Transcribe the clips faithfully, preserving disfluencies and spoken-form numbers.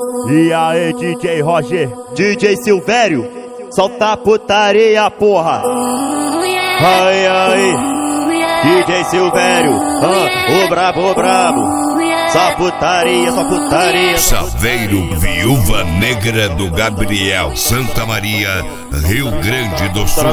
E aí, D J Roger, D J Silvério, solta a putaria, porra. Ai, ai, D J Silvério, ah, o brabo, o brabo. Só putaria, só putaria. Saveiro, Viúva Negra do Gabriel, Santa Maria, Rio Grande do Sul.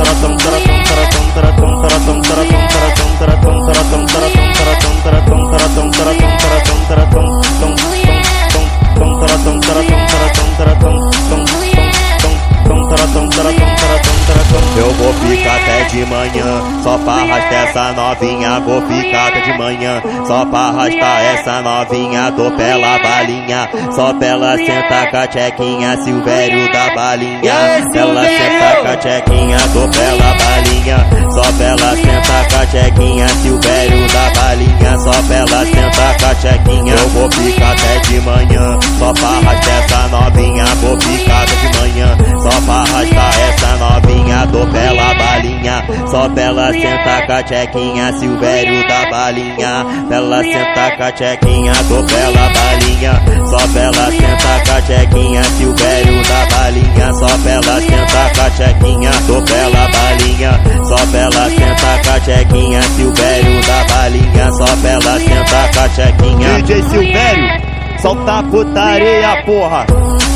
Eu vou ficar até de manhã, só pra arrastar essa novinha. Vou ficar até de manhã, só pra arrastar essa novinha. Dou pela balinha, só pra ela sentar com a tchequinha. Silvério da balinha, ela senta com a tchequinha. Dou pela balinha, só pra ela sentar com a tchequinha. Silvério da balinha, só pra ela sentar com a tchequinha. Eu vou ficar até de manhã, só pra arrastar essa novinha. Vou ficar até de manhã, só pra arrastar essa novinha. Dou pela balinha, só pra ela sentar com a tchequinha. Silvério da balinha, pra ela sentar com a tchequinha. Dou pela balinha, só pra ela sentar com a tchequinha. Silvério da balinha, só pra ela sentar com a tchequinha. Dou pela balinha, só pra ela sentar com a tchequinha. Silvério da balinha, só pra ela sentar com a tchequinha. D J Silvério, solta a putaria, porra.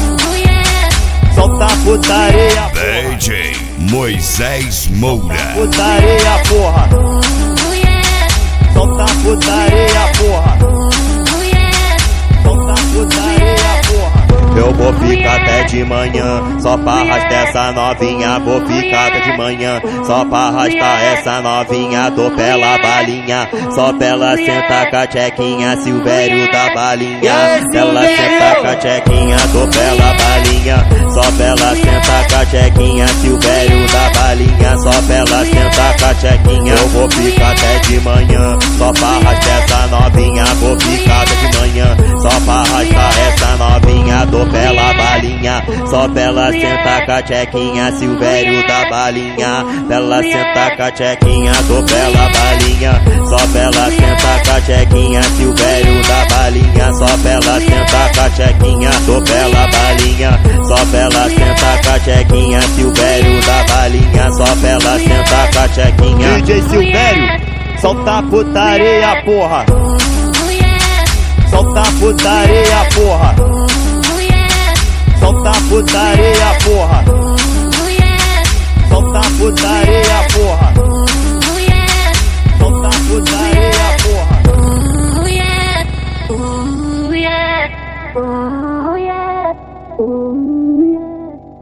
Solta a putaria, porra. D J Moisés Moura. Putaria, porra. Solta a putaria, porra. Solta a putaria, porra. Eu vou ficar até de manhã, só pra arrastar essa novinha. Vou ficar até de manhã, só pra arrastar essa novinha. Dou pela balinha, só pra ela sentar com a tchequinha. Silvério da balinha, ela senta com a tchequinha. Dou pela balinha, só pra ela sentar com a tchequinha. Silvério da balinha, só pra ela sentar com a tchequinha. Eu vou ficar até de manhã, só pra arrastar essa novinha. Vou ficar até de manhã, só pra arrastar essa novinha. Dou pela balinha, só pra ela sentar com a tchequinha. Silvério da balinha, pra ela sentar com a tchequinha. Dou pela balinha, só pra ela sentar com a tchequinha. Silvério da balinha, só pra ela sentar com a tchequinha. Dou pela balinha, só pra ela sentar com a tchequinha. Silvério da balinha, só pra ela sentar com a tchequinha. D J Silvério, solta a putaria, porra. Solta a putaria, porra. Solta a putaria, porra.